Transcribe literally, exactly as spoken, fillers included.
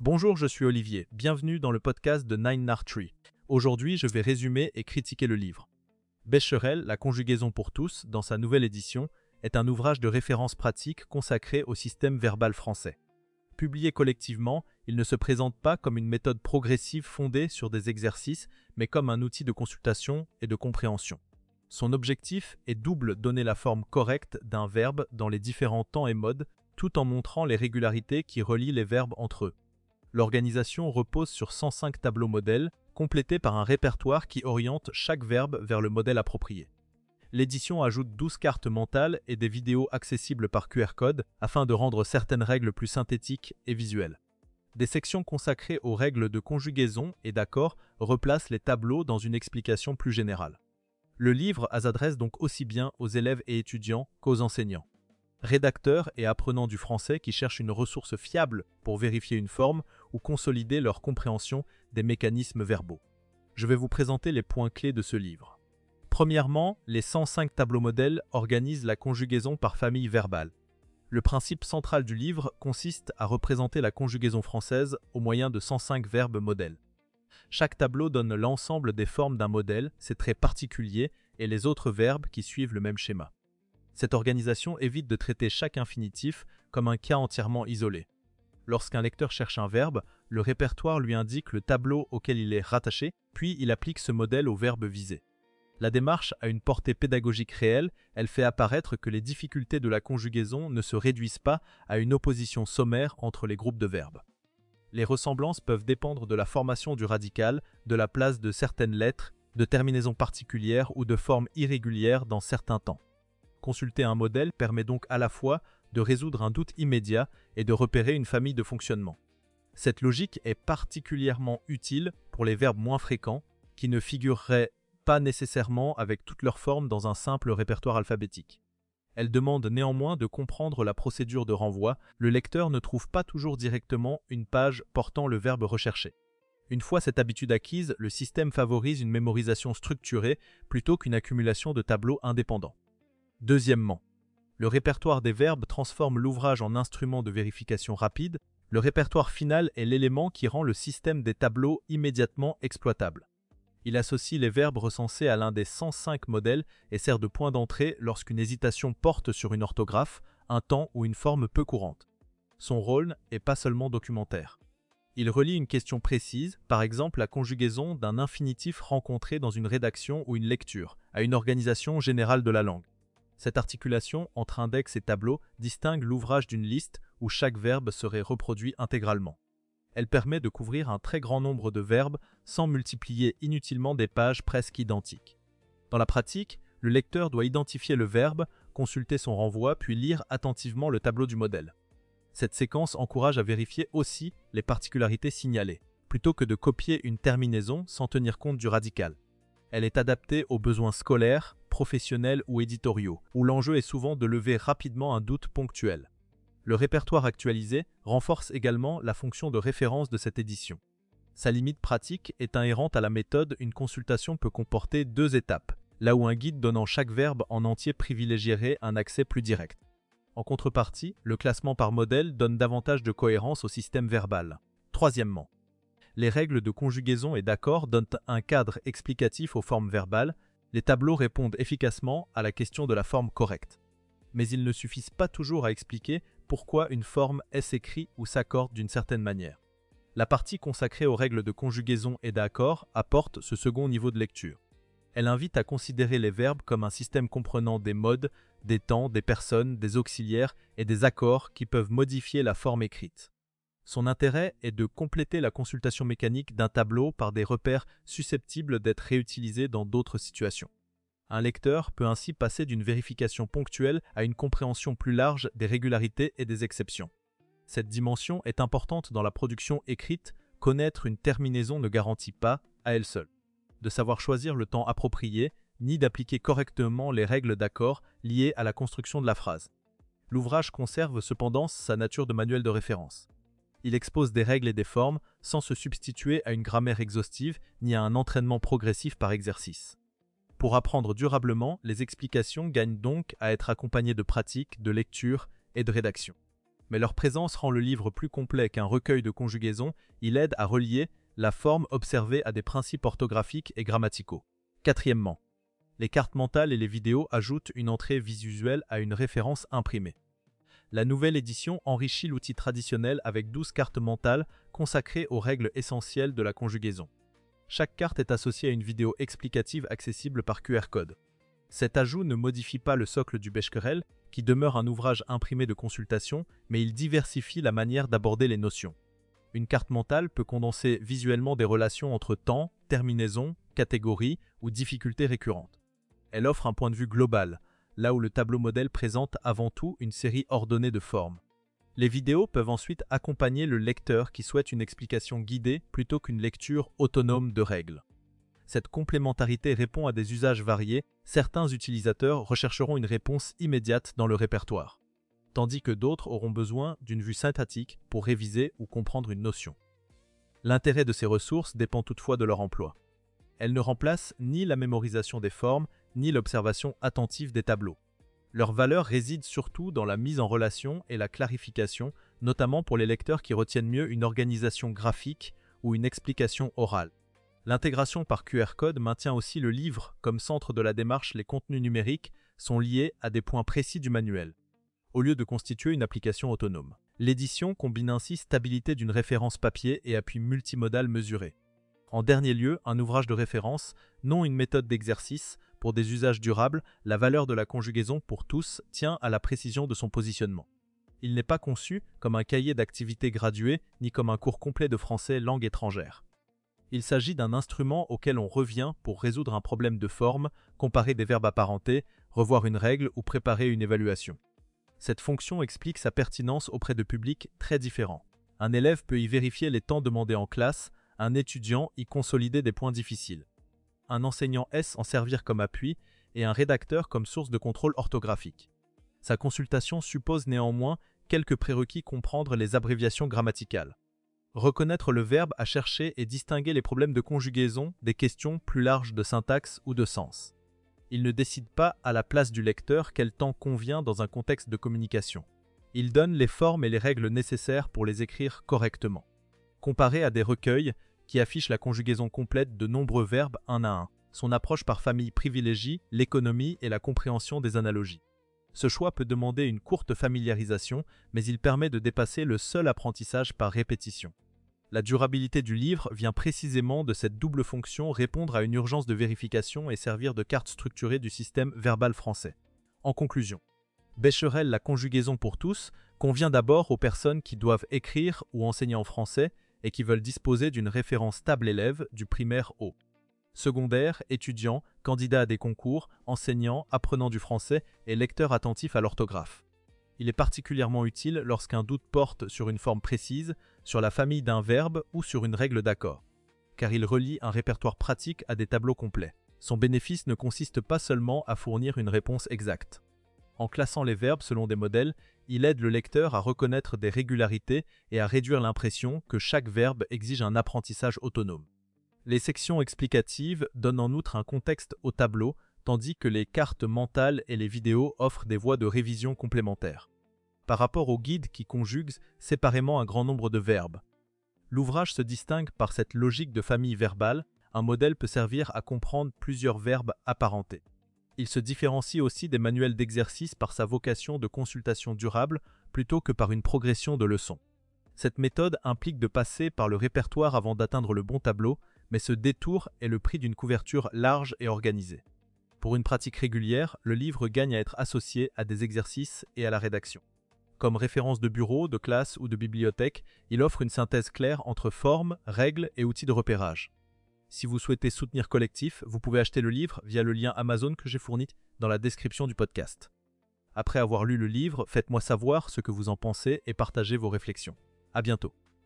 Bonjour, je suis Olivier. Bienvenue dans le podcast de Nine Nart Tree. Aujourd'hui, je vais résumer et critiquer le livre. Becherel, la conjugaison pour tous, dans sa nouvelle édition, est un ouvrage de référence pratique consacré au système verbal français. Publié collectivement, il ne se présente pas comme une méthode progressive fondée sur des exercices, mais comme un outil de consultation et de compréhension. Son objectif est double: donner la forme correcte d'un verbe dans les différents temps et modes, tout en montrant les régularités qui relient les verbes entre eux. L'organisation repose sur cent cinq tableaux modèles, complétés par un répertoire qui oriente chaque verbe vers le modèle approprié. L'édition ajoute douze cartes mentales et des vidéos accessibles par Q R code afin de rendre certaines règles plus synthétiques et visuelles. Des sections consacrées aux règles de conjugaison et d'accord replacent les tableaux dans une explication plus générale. Le livre s'adresse donc aussi bien aux élèves et étudiants qu'aux enseignants. Rédacteurs et apprenants du français qui cherchent une ressource fiable pour vérifier une forme ou consolider leur compréhension des mécanismes verbaux. Je vais vous présenter les points clés de ce livre. Premièrement, les cent cinq tableaux modèles organisent la conjugaison par famille verbale. Le principe central du livre consiste à représenter la conjugaison française au moyen de cent cinq verbes modèles. Chaque tableau donne l'ensemble des formes d'un modèle, ses traits particuliers et les autres verbes qui suivent le même schéma. Cette organisation évite de traiter chaque infinitif comme un cas entièrement isolé. Lorsqu'un lecteur cherche un verbe, le répertoire lui indique le tableau auquel il est rattaché, puis il applique ce modèle au verbe visé. La démarche a une portée pédagogique réelle, elle fait apparaître que les difficultés de la conjugaison ne se réduisent pas à une opposition sommaire entre les groupes de verbes. Les ressemblances peuvent dépendre de la formation du radical, de la place de certaines lettres, de terminaisons particulières ou de formes irrégulières dans certains temps. Consulter un modèle permet donc à la fois de résoudre un doute immédiat et de repérer une famille de fonctionnement. Cette logique est particulièrement utile pour les verbes moins fréquents, qui ne figureraient pas nécessairement avec toutes leurs formes dans un simple répertoire alphabétique. Elle demande néanmoins de comprendre la procédure de renvoi. Le lecteur ne trouve pas toujours directement une page portant le verbe recherché. Une fois cette habitude acquise, le système favorise une mémorisation structurée plutôt qu'une accumulation de tableaux indépendants. Deuxièmement, le répertoire des verbes transforme l'ouvrage en instrument de vérification rapide. Le répertoire final est l'élément qui rend le système des tableaux immédiatement exploitable. Il associe les verbes recensés à l'un des cent cinq modèles et sert de point d'entrée lorsqu'une hésitation porte sur une orthographe, un temps ou une forme peu courante. Son rôle n'est pas seulement documentaire. Il relie une question précise, par exemple la conjugaison d'un infinitif rencontré dans une rédaction ou une lecture, à une organisation générale de la langue. Cette articulation entre index et tableau distingue l'ouvrage d'une liste où chaque verbe serait reproduit intégralement. Elle permet de couvrir un très grand nombre de verbes sans multiplier inutilement des pages presque identiques. Dans la pratique, le lecteur doit identifier le verbe, consulter son renvoi, puis lire attentivement le tableau du modèle. Cette séquence encourage à vérifier aussi les particularités signalées, plutôt que de copier une terminaison sans tenir compte du radical. Elle est adaptée aux besoins scolaires, professionnels ou éditoriaux, où l'enjeu est souvent de lever rapidement un doute ponctuel. Le répertoire actualisé renforce également la fonction de référence de cette édition. Sa limite pratique est inhérente à la méthode. Une consultation peut comporter deux étapes, là où un guide donnant chaque verbe en entier privilégierait un accès plus direct. En contrepartie, le classement par modèle donne davantage de cohérence au système verbal. Troisièmement, les règles de conjugaison et d'accord donnent un cadre explicatif aux formes verbales. Les tableaux répondent efficacement à la question de la forme correcte. Mais ils ne suffisent pas toujours à expliquer pourquoi une forme s'écrit ou s'accorde d'une certaine manière. La partie consacrée aux règles de conjugaison et d'accord apporte ce second niveau de lecture. Elle invite à considérer les verbes comme un système comprenant des modes, des temps, des personnes, des auxiliaires et des accords qui peuvent modifier la forme écrite. Son intérêt est de compléter la consultation mécanique d'un tableau par des repères susceptibles d'être réutilisés dans d'autres situations. Un lecteur peut ainsi passer d'une vérification ponctuelle à une compréhension plus large des régularités et des exceptions. Cette dimension est importante dans la production écrite. Connaître une terminaison ne garantit pas, à elle seule, de savoir choisir le temps approprié, ni d'appliquer correctement les règles d'accord liées à la construction de la phrase. L'ouvrage conserve cependant sa nature de manuel de référence. Il expose des règles et des formes sans se substituer à une grammaire exhaustive ni à un entraînement progressif par exercice. Pour apprendre durablement, les explications gagnent donc à être accompagnées de pratiques, de lecture et de rédaction. mais leur présence rend le livre plus complet qu'un recueil de conjugaisons. Il aide à relier la forme observée à des principes orthographiques et grammaticaux. Quatrièmement, les cartes mentales et les vidéos ajoutent une entrée visuelle à une référence imprimée. La nouvelle édition enrichit l'outil traditionnel avec douze cartes mentales consacrées aux règles essentielles de la conjugaison. Chaque carte est associée à une vidéo explicative accessible par Q R code. Cet ajout ne modifie pas le socle du Bechequerel, qui demeure un ouvrage imprimé de consultation, mais il diversifie la manière d'aborder les notions. Une carte mentale peut condenser visuellement des relations entre temps, terminaison, catégories ou difficultés récurrentes. Elle offre un point de vue global, là où le tableau modèle présente avant tout une série ordonnée de formes. Les vidéos peuvent ensuite accompagner le lecteur qui souhaite une explication guidée plutôt qu'une lecture autonome de règles. Cette complémentarité répond à des usages variés. Certains utilisateurs rechercheront une réponse immédiate dans le répertoire, tandis que d'autres auront besoin d'une vue synthétique pour réviser ou comprendre une notion. L'intérêt de ces ressources dépend toutefois de leur emploi. Elles ne remplacent ni la mémorisation des formes, ni l'observation attentive des tableaux. Leur valeur réside surtout dans la mise en relation et la clarification, notamment pour les lecteurs qui retiennent mieux une organisation graphique ou une explication orale. L'intégration par Q R code maintient aussi le livre comme centre de la démarche. Les contenus numériques sont liés à des points précis du manuel, au lieu de constituer une application autonome. L'édition combine ainsi stabilité d'une référence papier et appui multimodal mesuré. En dernier lieu, un ouvrage de référence, non une méthode d'exercice. Pour des usages durables, la valeur de la conjugaison pour tous tient à la précision de son positionnement. Il n'est pas conçu comme un cahier d'activités gradué ni comme un cours complet de français langue étrangère. Il s'agit d'un instrument auquel on revient pour résoudre un problème de forme, comparer des verbes apparentés, revoir une règle ou préparer une évaluation. Cette fonction explique sa pertinence auprès de publics très différents. Un élève peut y vérifier les temps demandés en classe, un étudiant y consolider des points difficiles. Un enseignant S en servir comme appui et un rédacteur comme source de contrôle orthographique. Sa consultation suppose néanmoins quelques prérequis: comprendre les abréviations grammaticales, reconnaître le verbe à chercher et distinguer les problèmes de conjugaison des questions plus larges de syntaxe ou de sens. Il ne décide pas à la place du lecteur quel temps convient dans un contexte de communication. Il donne les formes et les règles nécessaires pour les écrire correctement. Comparé à des recueils qui affiche la conjugaison complète de nombreux verbes un à un. Son approche par famille privilégie l'économie et la compréhension des analogies. Ce choix peut demander une courte familiarisation, mais il permet de dépasser le seul apprentissage par répétition. La durabilité du livre vient précisément de cette double fonction: répondre à une urgence de vérification et servir de carte structurée du système verbal français. En conclusion, Bechequerel, la conjugaison pour tous, convient d'abord aux personnes qui doivent écrire ou enseigner en français et qui veulent disposer d'une référence stable élève du primaire au secondaire, étudiants, candidats à des concours, enseignants, apprenants du français et lecteurs attentifs à l'orthographe. Il est particulièrement utile lorsqu'un doute porte sur une forme précise, sur la famille d'un verbe ou sur une règle d'accord, car il relie un répertoire pratique à des tableaux complets. Son bénéfice ne consiste pas seulement à fournir une réponse exacte. En classant les verbes selon des modèles, il aide le lecteur à reconnaître des régularités et à réduire l'impression que chaque verbe exige un apprentissage autonome. Les sections explicatives donnent en outre un contexte au tableau, tandis que les cartes mentales et les vidéos offrent des voies de révision complémentaires. Par rapport aux guides qui conjuguent séparément un grand nombre de verbes, l'ouvrage se distingue par cette logique de famille verbale. Un modèle peut servir à comprendre plusieurs verbes apparentés. Il se différencie aussi des manuels d'exercice par sa vocation de consultation durable plutôt que par une progression de leçons. Cette méthode implique de passer par le répertoire avant d'atteindre le bon tableau, mais ce détour est le prix d'une couverture large et organisée. Pour une pratique régulière, le livre gagne à être associé à des exercices et à la rédaction. Comme référence de bureau, de classe ou de bibliothèque, il offre une synthèse claire entre formes, règles et outils de repérage. Si vous souhaitez soutenir Collectif, vous pouvez acheter le livre via le lien Amazon que j'ai fourni dans la description du podcast. Après avoir lu le livre, faites-moi savoir ce que vous en pensez et partagez vos réflexions. À bientôt.